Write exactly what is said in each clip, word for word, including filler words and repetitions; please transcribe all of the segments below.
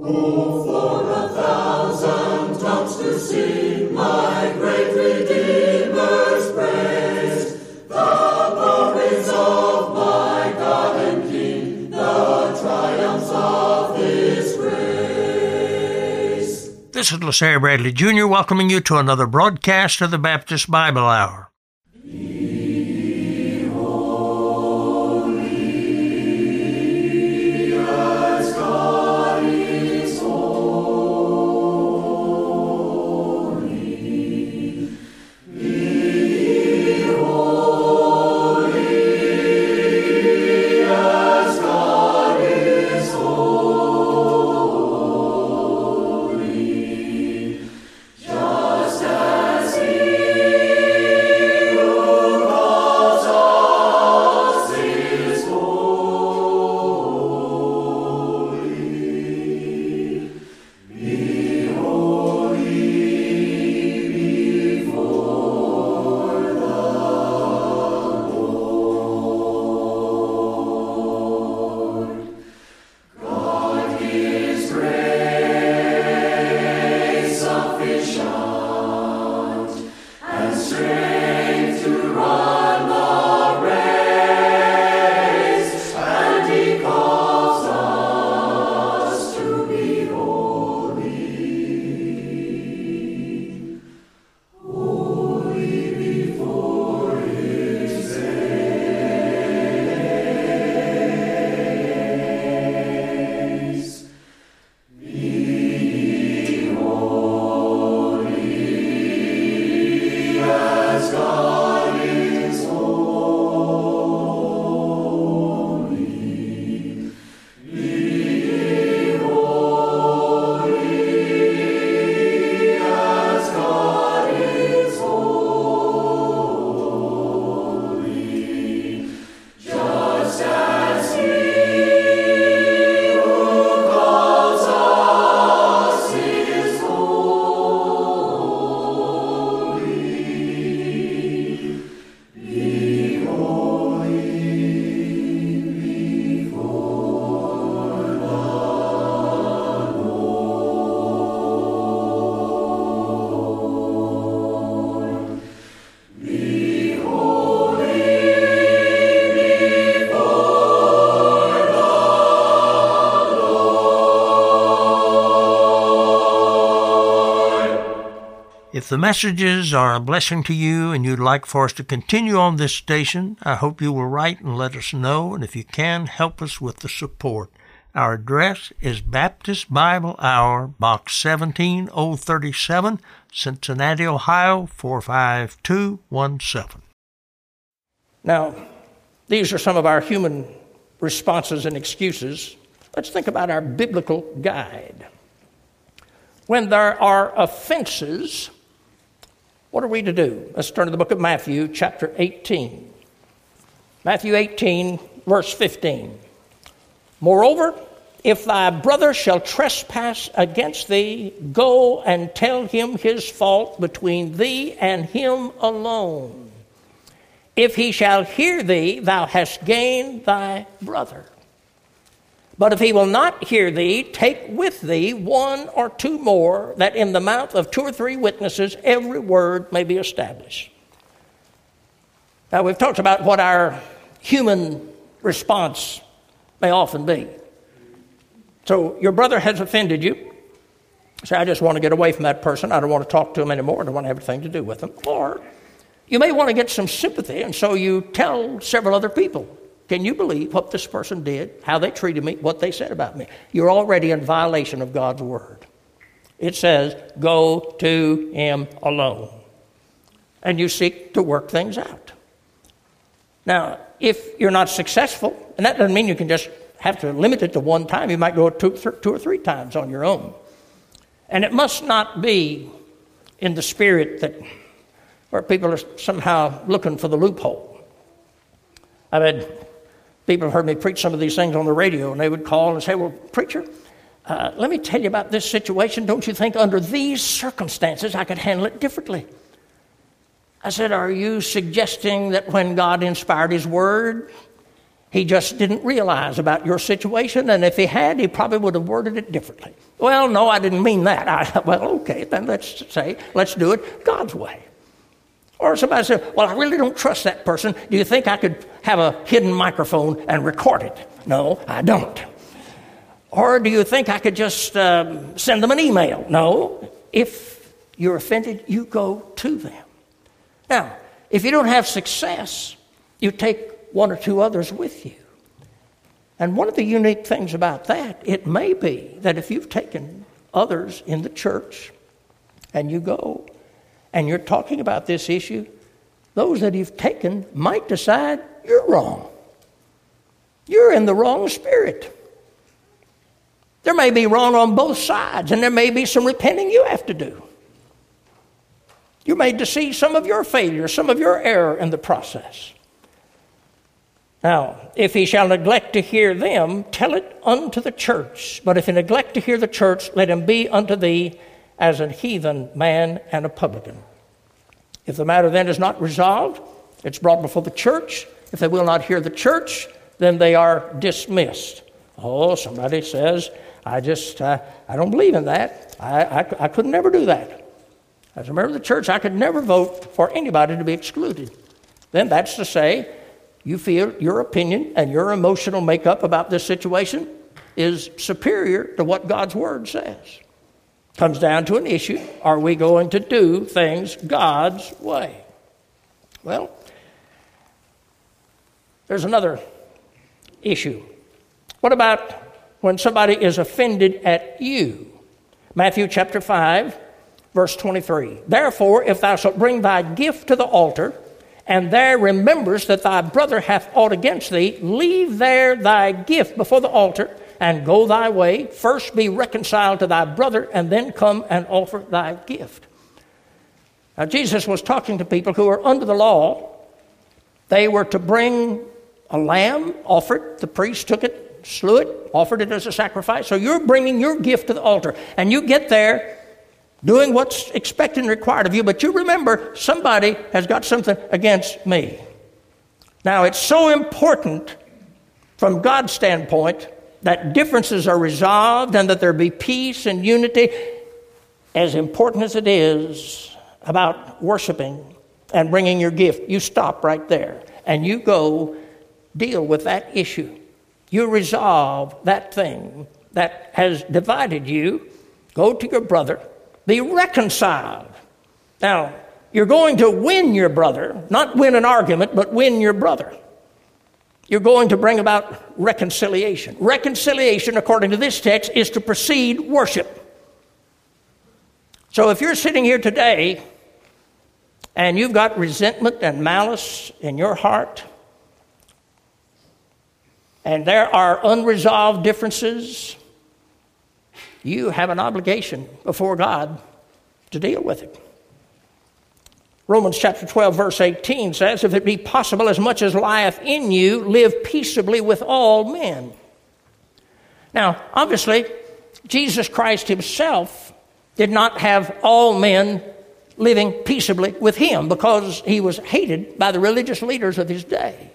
Oh, for a thousand tongues to sing my great Redeemer's praise, the glories of my God and King, the triumphs of His grace. This is LaSalle Bradley Junior welcoming you to another broadcast of the Baptist Bible Hour. If the messages are a blessing to you and you'd like for us to continue on this station, I hope you will write and let us know, and if you can, help us with the support. Our address is Baptist Bible Hour, Box seventeen oh thirty-seven, Cincinnati, Ohio, four five two one seven. Now, these are some of our human responses and excuses. Let's think about our biblical guide. When there are offenses, what are we to do? Let's turn to the book of Matthew, chapter eighteen. Matthew eighteen, verse fifteen. Moreover, if thy brother shall trespass against thee, go and tell him his fault between thee and him alone. If he shall hear thee, thou hast gained thy brother. But if he will not hear thee, take with thee one or two more, that in the mouth of two or three witnesses every word may be established. Now, we've talked about what our human response may often be. So your brother has offended you. Say, I just want to get away from that person. I don't want to talk to him anymore. I don't want to have anything to do with him. Or you may want to get some sympathy, and so you tell several other people. Can you believe what this person did, how they treated me, what they said about me? You're already in violation of God's word. It says, go to him alone. And you seek to work things out. Now, if you're not successful, and that doesn't mean you can just have to limit it to one time. You might go two, two or three times on your own. And it must not be in the spirit that where people are somehow looking for the loophole. I've had people have heard me preach some of these things on the radio, and they would call and say, well, preacher, uh, let me tell you about this situation. Don't you think under these circumstances I could handle it differently? I said, are you suggesting that when God inspired his word, He just didn't realize about your situation, and if he had, he probably would have worded it differently. Well, no, I didn't mean that. I, well, okay, then let's say, let's do it God's way. Or somebody said, well, I really don't trust that person. Do you think I could have a hidden microphone and record it? No, I don't. Or do you think I could just um, send them an email? No. If you're offended, you go to them. Now, if you don't have success, you take one or two others with you. And one of the unique things about that, it may be that if you've taken others in the church and you go and you're talking about this issue, those that you've taken might decide you're wrong. You're in the wrong spirit. There may be wrong on both sides, and there may be some repenting you have to do. You're made to see some of your failure, some of your error in the process. Now, if he shall neglect to hear them, tell it unto the church. But if he neglect to hear the church, let him be unto thee as an heathen man and a publican. If the matter then is not resolved, it's brought before the church. If they will not hear the church, then they are dismissed. Oh, somebody says, I just, uh, I don't believe in that. I, I, I could never do that. As a member of the church, I could never vote for anybody to be excluded. Then that's to say, you feel your opinion and your emotional makeup about this situation is superior to what God's Word says. Comes down to an issue. Are we going to do things God's way? Well, there's another issue. What about when somebody is offended at you? Matthew chapter five, verse twenty-three. Therefore, if thou shalt bring thy gift to the altar, and there rememberest that thy brother hath aught against thee, leave there thy gift before the altar, and go thy way. First be reconciled to thy brother, and then come and offer thy gift. Now, Jesus was talking to people who were under the law. They were to bring a lamb, offered. The priest took it, slew it, offered it as a sacrifice. So you're bringing your gift to the altar, and you get there doing what's expected and required of you, but you remember somebody has got something against me. Now, it's so important from God's standpoint that differences are resolved and that there be peace and unity, as important as it is about worshiping and bringing your gift. You stop right there and you go deal with that issue. You resolve that thing that has divided you. Go to your brother. Be reconciled. Now, you're going to win your brother, not win an argument, but win your brother. You're going to bring about reconciliation. Reconciliation, according to this text, is to precede worship. So if you're sitting here today and you've got resentment and malice in your heart, and there are unresolved differences, you have an obligation before God to deal with it. Romans chapter twelve, verse eighteen says, if it be possible, as much as lieth in you, live peaceably with all men. Now, obviously, Jesus Christ himself did not have all men living peaceably with him because he was hated by the religious leaders of his day.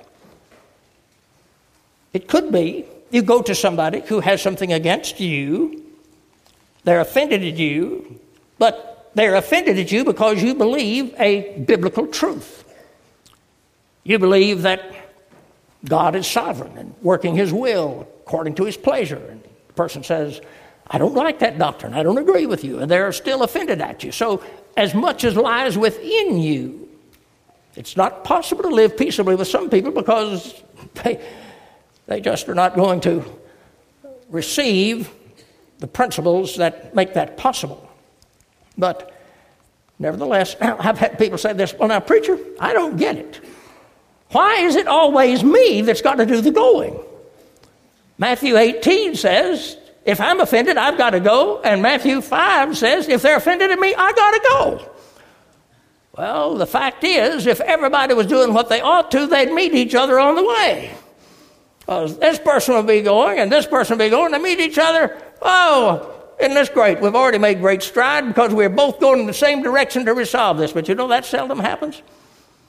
It could be you go to somebody who has something against you. They're offended at you, but they're offended at you because you believe a biblical truth. You believe that God is sovereign and working his will according to his pleasure. And the person says, I don't like that doctrine. I don't agree with you. And they're still offended at you. So as much as lies within you, it's not possible to live peaceably with some people because they, they just are not going to receive the principles that make that possible. But nevertheless, I've had people say this, well, now, preacher, I don't get it. Why is it always me that's got to do the going? Matthew eighteen says, if I'm offended, I've got to go. And Matthew five says, if they're offended at me, I got to go. Well, the fact is, if everybody was doing what they ought to, they'd meet each other on the way. Well, this person will be going, and this person will be going, they meet each other. Oh, isn't this great? We've already made great stride because we're both going in the same direction to resolve this. But you know, that seldom happens.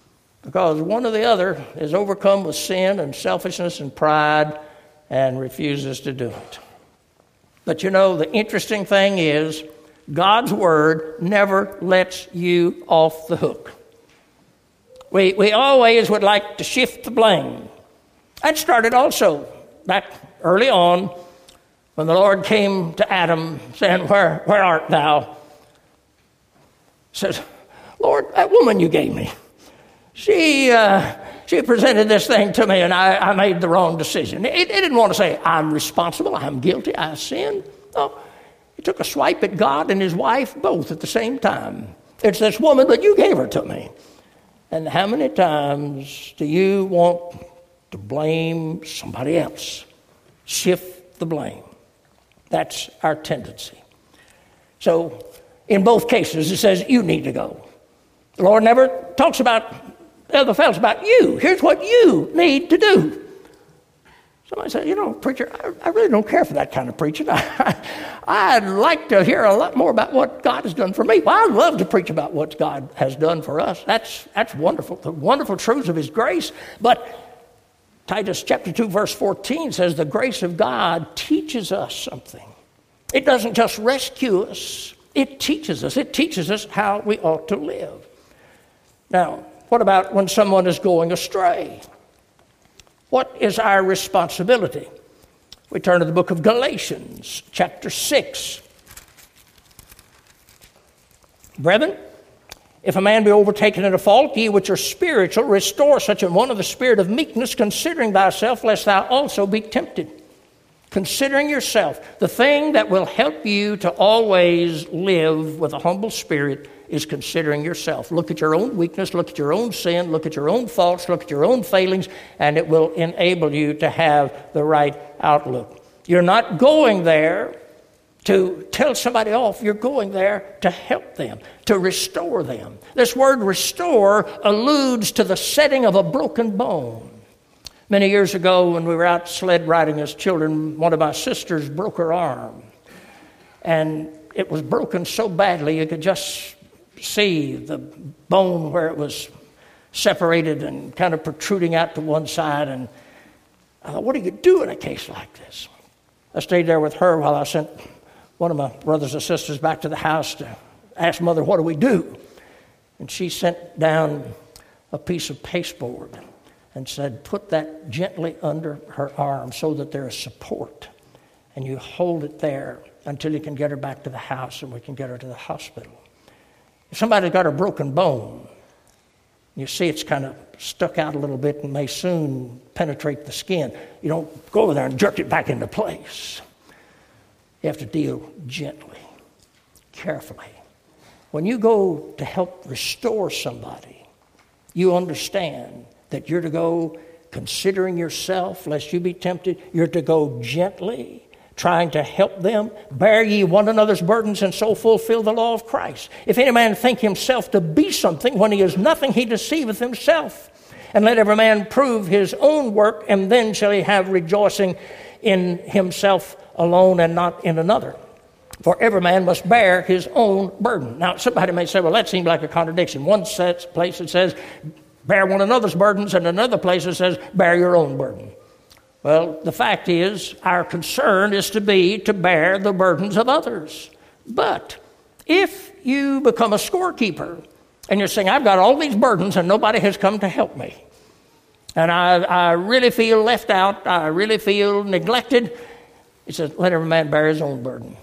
because one or the other is overcome with sin and selfishness and pride and refuses to do it. But you know, the interesting thing is God's Word never lets you off the hook. We, we always would like to shift the blame. That started also back early on when the Lord came to Adam saying, Where, where art thou? Says, Lord, that woman you gave me, she uh, she presented this thing to me and I, I made the wrong decision. It, it didn't want to say, I'm responsible, I'm guilty, I sinned. No, he took a swipe at God and his wife both at the same time. It's this woman, but you gave her to me. And how many times do you want to blame somebody else? Shift the blame. That's our tendency. So in both cases, it says you need to go. The Lord never talks about the other fellow's about you. Here's what you need to do. Somebody said, you know, preacher, I, I really don't care for that kind of preaching. I, I'd like to hear a lot more about what God has done for me. Well, I'd love to preach about what God has done for us. That's that's wonderful, the wonderful truths of his grace. But Titus chapter two, verse fourteen says the grace of God teaches us something. It doesn't just rescue us. It teaches us. It teaches us how we ought to live. Now, what about when someone is going astray? What is our responsibility? We turn to the book of Galatians, chapter six. Brethren, if a man be overtaken in a fault, ye which are spiritual, restore such an one of the spirit of meekness, considering thyself, lest thou also be tempted. Considering yourself. The thing that will help you to always live with a humble spirit is considering yourself. Look at your own weakness, look at your own sin, look at your own faults, look at your own failings, and it will enable you to have the right outlook. You're not going there to tell somebody off. You're going there to help them, to restore them. This word restore alludes to the setting of a broken bone. Many years ago when we were out sled riding as children, one of my sisters broke her arm. And it was broken so badly you could just see the bone where it was separated and kind of protruding out to one side. And I thought, what do you do in a case like this? I stayed there with her while I sent one of my brothers and sisters back to the house to ask Mother, what do we do? And she sent down a piece of pasteboard and said, put that gently under her arm so that there is support. And you hold it there until you can get her back to the house and we can get her to the hospital. If somebody's got a broken bone, you see it's kind of stuck out a little bit and may soon penetrate the skin. You don't go over there and jerk it back into place. You have to deal gently, carefully. When you go to help restore somebody, you understand that you're to go considering yourself, lest you be tempted. You're to go gently, trying to help them. Bear ye one another's burdens, and so fulfill the law of Christ. If any man think himself to be something when he is nothing, he deceiveth himself. And let every man prove his own work, and then shall he have rejoicing in himself alone and not in another. For every man must bear his own burden. Now, somebody may say, well, that seems like a contradiction. One place it says, bear one another's burdens, and another place it says, bear your own burden. Well, the fact is, our concern is to be to bear the burdens of others. But if you become a scorekeeper and you're saying, I've got all these burdens and nobody has come to help me, and I, I really feel left out, I really feel neglected, he says, let every man bear his own burden.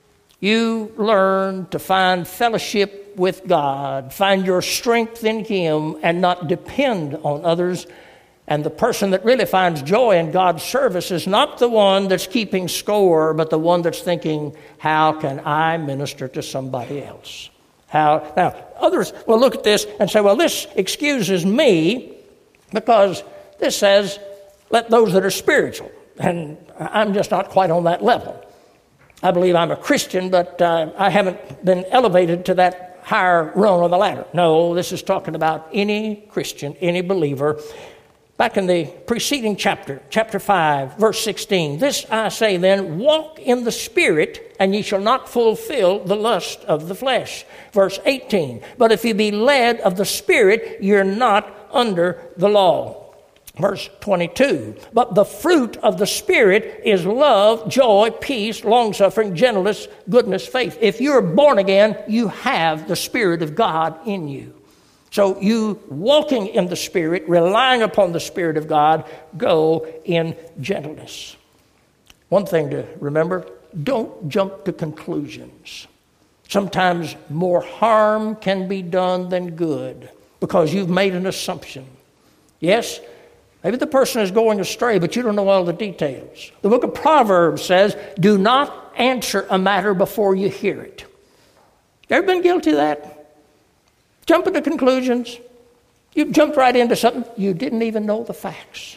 You learn to find fellowship with God, find your strength in Him, and not depend on others. And the person that really finds joy in God's service is not the one that's keeping score, but the one that's thinking, how can I minister to somebody else? How now, others will look at this and say, well, this excuses me because this says, let those that are spiritual. And I'm just not quite on that level. I believe I'm a Christian, but uh, I haven't been elevated to that higher rung on the ladder. No, this is talking about any Christian, any believer. Back in the preceding chapter, chapter five, verse sixteen, this I say then, walk in the Spirit, and ye shall not fulfill the lust of the flesh. Verse eighteen, but if you be led of the Spirit, you're not under the law. Verse twenty-two, but the fruit of the Spirit is love, joy, peace, long-suffering, gentleness, goodness, faith. If you're born again, you have the Spirit of God in you. So you walking in the Spirit, relying upon the Spirit of God, go in gentleness. One thing to remember, don't jump to conclusions. Sometimes more harm can be done than good because you've made an assumption. Yes, maybe the person is going astray, but you don't know all the details. The book of Proverbs says, do not answer a matter before you hear it. You ever been guilty of that? Jumping to conclusions. You jumped right into something. You didn't even know the facts.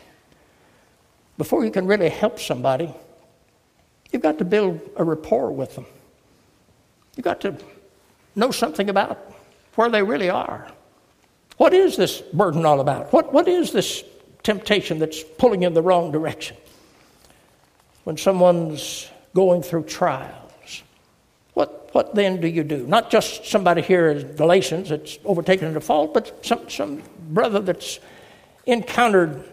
Before you can really help somebody, you've got to build a rapport with them. You've got to know something about where they really are. What is this burden all about? What, what is this temptation that's pulling in the wrong direction? When someone's going through trials, what, what then do you do? Not just somebody here in Galatians that's overtaken in a fault, but some, some brother that's encountered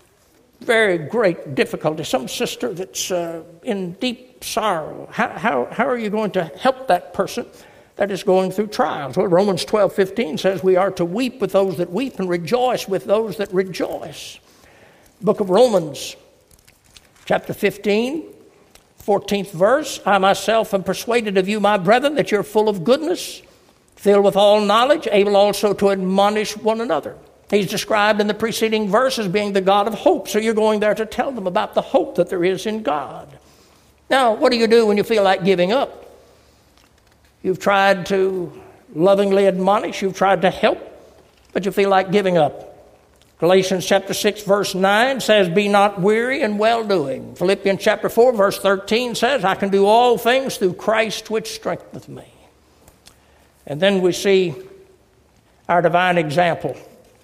very great difficulty, some sister that's uh, in deep sorrow. How, how, how are you going to help that person that is going through trials? Well, Romans twelve fifteen says we are to weep with those that weep and rejoice with those that rejoice. Book of Romans, chapter fifteen, fourteenth verse, I myself am persuaded of you, my brethren, that you're full of goodness, filled with all knowledge, able also to admonish one another. He's described in the preceding verse as being the God of hope. So you're going there to tell them about the hope that there is in God. Now, what do you do when you feel like giving up? You've tried to lovingly admonish. You've tried to help, but you feel like giving up. Galatians chapter six, verse nine says, be not weary in well-doing. Philippians chapter four, verse thirteen says, I can do all things through Christ which strengtheneth me. And then we see our divine example.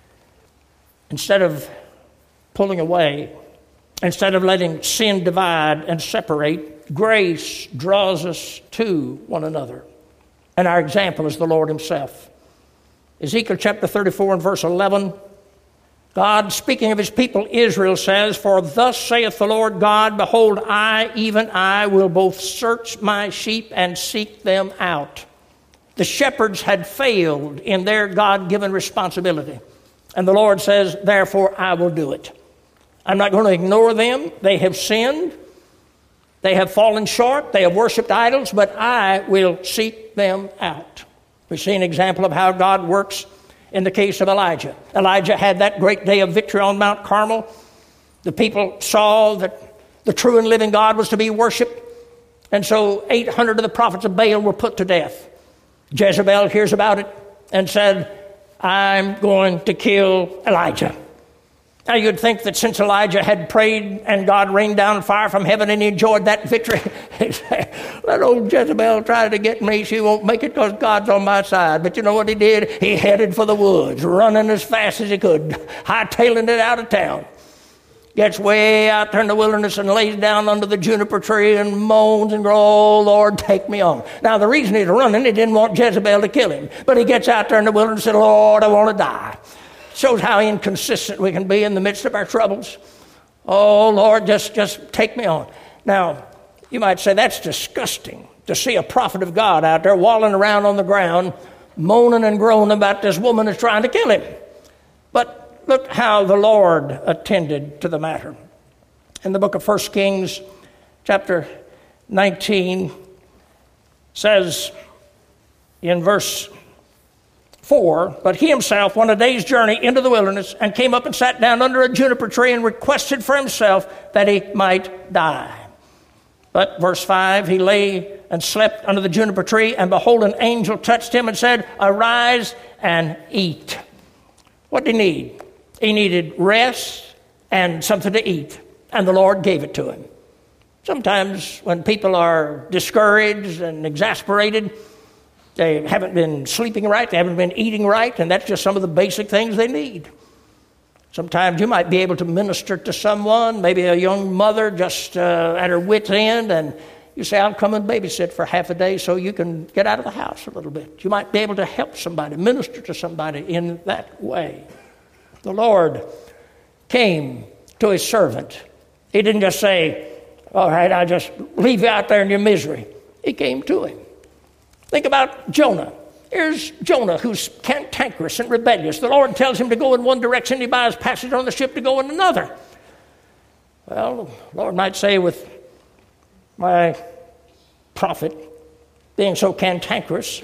Instead of pulling away, instead of letting sin divide and separate, grace draws us to one another. And our example is the Lord himself. Ezekiel chapter thirty-four and verse eleven, God, speaking of his people Israel, says, for thus saith the Lord God, behold, I, even I, will both search my sheep and seek them out. The shepherds had failed in their God-given responsibility. And the Lord says, therefore, I will do it. I'm not going to ignore them. They have sinned. They have fallen short. They have worshiped idols, but I will seek them out. We see an example of how God works in the case of Elijah. Elijah had that great day of victory on Mount Carmel. The people saw that the true and living God was to be worshiped. And so eight hundred of the prophets of Baal were put to death. Jezebel hears about it and said, I'm going to kill Elijah. Now you'd think that since Elijah had prayed and God rained down fire from heaven and he enjoyed that victory, let old Jezebel try to get me. She won't make it because God's on my side. But you know what he did? He headed for the woods, running as fast as he could, hightailing it out of town. Gets way out there in the wilderness and lays down under the juniper tree and moans and goes, oh, Lord, take me on. Now, the reason he's running, he didn't want Jezebel to kill him. But he gets out there in the wilderness and said, Lord, I want to die. Shows how inconsistent we can be in the midst of our troubles. Oh, Lord, just, just take me on. Now, you might say that's disgusting to see a prophet of God out there walling around on the ground, moaning and groaning about this woman that's trying to kill him. But look how the Lord attended to the matter. In the book of First Kings, chapter nineteen, says in verse four, but he himself went a day's journey into the wilderness and came up and sat down under a juniper tree and requested for himself that he might die. But verse five, he lay and slept under the juniper tree, and behold, an angel touched him and said, arise and eat. What did he need? He needed rest and something to eat, and the Lord gave it to him. Sometimes when people are discouraged and exasperated, they haven't been sleeping right, they haven't been eating right, and that's just some of the basic things they need. Sometimes you might be able to minister to someone, maybe a young mother just uh, at her wit's end, and you say, I'll come and babysit for half a day so you can get out of the house a little bit. You might be able to help somebody, minister to somebody in that way. The Lord came to his servant. He didn't just say, all right, I'll just leave you out there in your misery. He came to him. Think about Jonah. Here's Jonah, who's cantankerous and rebellious. The Lord tells him to go in one direction. He buys passage on the ship to go in another. Well, the Lord might say with my prophet being so cantankerous,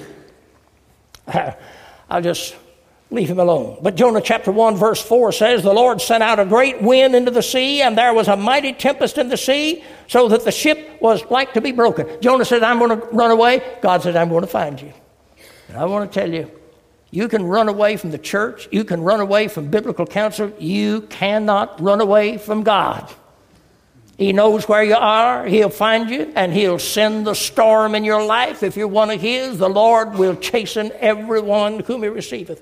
I'll just leave him alone. But Jonah chapter one verse four says, the Lord sent out a great wind into the sea, and there was a mighty tempest in the sea, so that the ship was like to be broken. Jonah said, I'm going to run away. God said, I'm going to find you. And I want to tell you, you can run away from the church. You can run away from biblical counsel. You cannot run away from God. He knows where you are. He'll find you, and he'll send the storm in your life. If you're one of his, the Lord will chasten everyone whom he receiveth.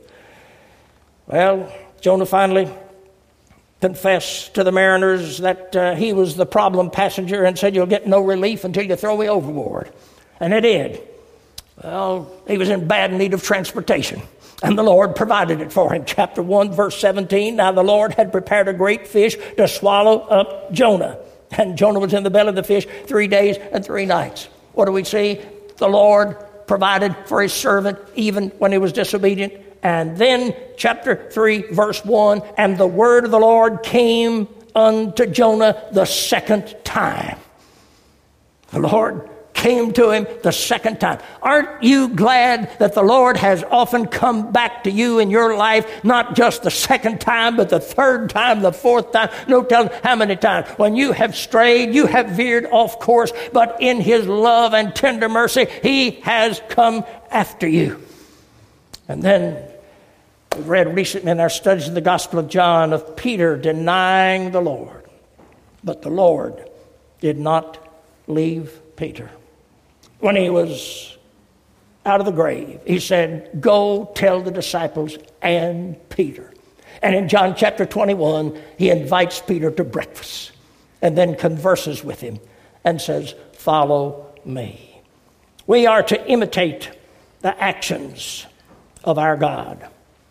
Well, Jonah finally confessed to the mariners that uh, he was the problem passenger and said, you'll get no relief until you throw me overboard. And they did. Well, he was in bad need of transportation, and the Lord provided it for him. Chapter one, verse seventeen, now the Lord had prepared a great fish to swallow up Jonah. And Jonah was in the belly of the fish three days and three nights. What do we see? The Lord provided for his servant even when he was disobedient. And then chapter three, verse one, and the word of the Lord came unto Jonah the second time. The Lord came to him the second time. Aren't you glad that the Lord has often come back to you in your life, not just the second time, but the third time, the fourth time, no telling how many times. When you have strayed, you have veered off course, but in his love and tender mercy, he has come after you. And then we read recently in our studies in the Gospel of John of Peter denying the Lord. But the Lord did not leave Peter. When he was out of the grave, he said, go tell the disciples and Peter. And in John chapter twenty-one, he invites Peter to breakfast and then converses with him and says, follow me. We are to imitate the actions of our God.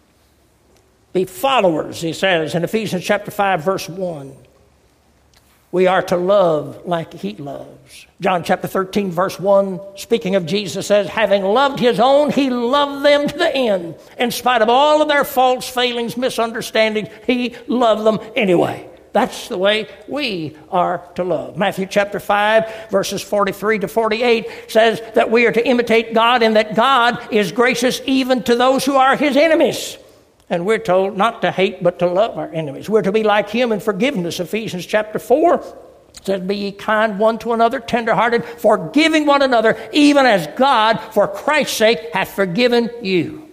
Be followers, he says in Ephesians chapter five, verse one. We are to love like he loves. John chapter thirteen, verse one, speaking of Jesus, says, having loved his own, he loved them to the end. In spite of all of their faults, failings, misunderstandings, he loved them anyway. That's the way we are to love. Matthew chapter five, verses forty-three to forty-eight says that we are to imitate God and that God is gracious even to those who are his enemies. And we're told not to hate, but to love our enemies. We're to be like him in forgiveness. Ephesians chapter four says, be ye kind one to another, tenderhearted, forgiving one another, even as God, for Christ's sake, hath forgiven you.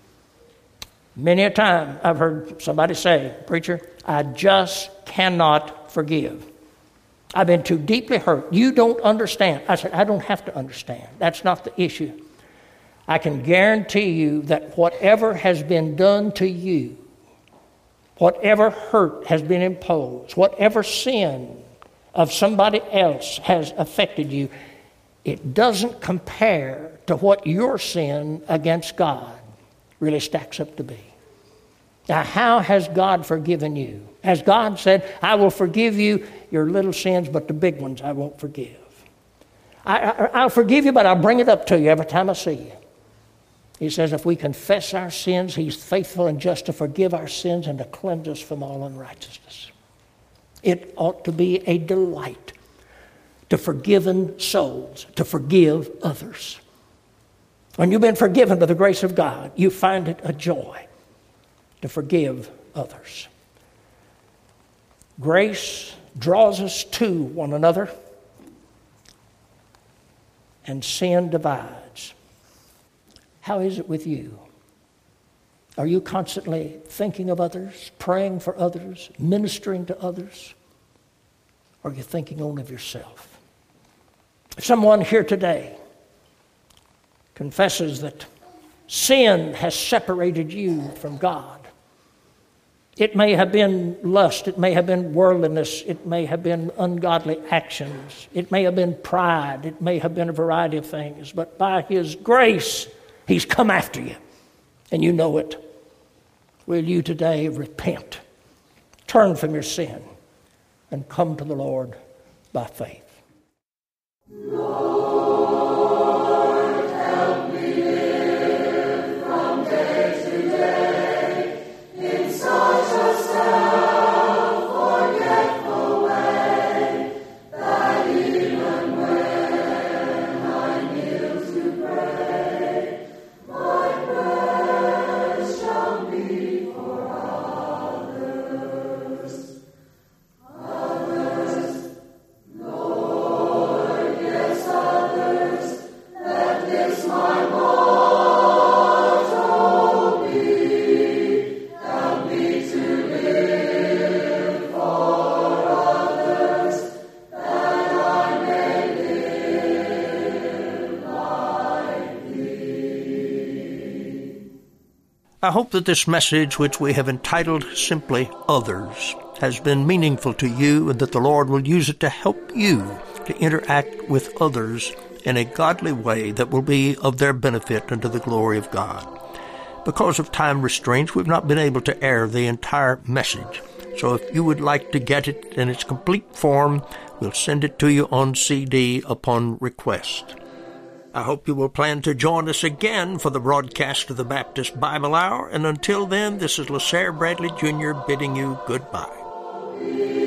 Many a time I've heard somebody say, preacher, I just cannot forgive. I've been too deeply hurt. You don't understand. I said, I don't have to understand. That's not the issue. I can guarantee you that whatever has been done to you, whatever hurt has been imposed, whatever sin of somebody else has affected you, it doesn't compare to what your sin against God really stacks up to be. Now, how has God forgiven you? Has God said, I will forgive you your little sins, but the big ones I won't forgive? I, I, I'll forgive you, but I'll bring it up to you every time I see you. He says, if we confess our sins, he's faithful and just to forgive our sins and to cleanse us from all unrighteousness. It ought to be a delight to forgiven souls, to forgive others. When you've been forgiven by the grace of God, you find it a joy to forgive others. Grace draws us to one another, and sin divides. How is it with you? Are you constantly thinking of others, praying for others, ministering to others? Or are you thinking only of yourself? If someone here today confesses that sin has separated you from God, it may have been lust, it may have been worldliness, it may have been ungodly actions, it may have been pride, it may have been a variety of things, but by his grace, he's come after you, and you know it. will you today repent, turn from your sin, and come to the Lord by faith? Lord, help me live from day to day in such a self-forgetful way that even when I kneel to pray, my prayers shall be for others. Others, Lord, yes, others, let this my motto be. Help me to live for others, that I may live like Thee. I hope that this message, which we have entitled simply Others, has been meaningful to you, and that the Lord will use it to help you to interact with others in a godly way that will be of their benefit unto the glory of God. Because of time restraints, we've not been able to air the entire message. So if you would like to get it in its complete form, we'll send it to you on C D upon request. I hope you will plan to join us again for the broadcast of the Baptist Bible Hour, and until then, this is LaSalle Bradley Junior bidding you goodbye.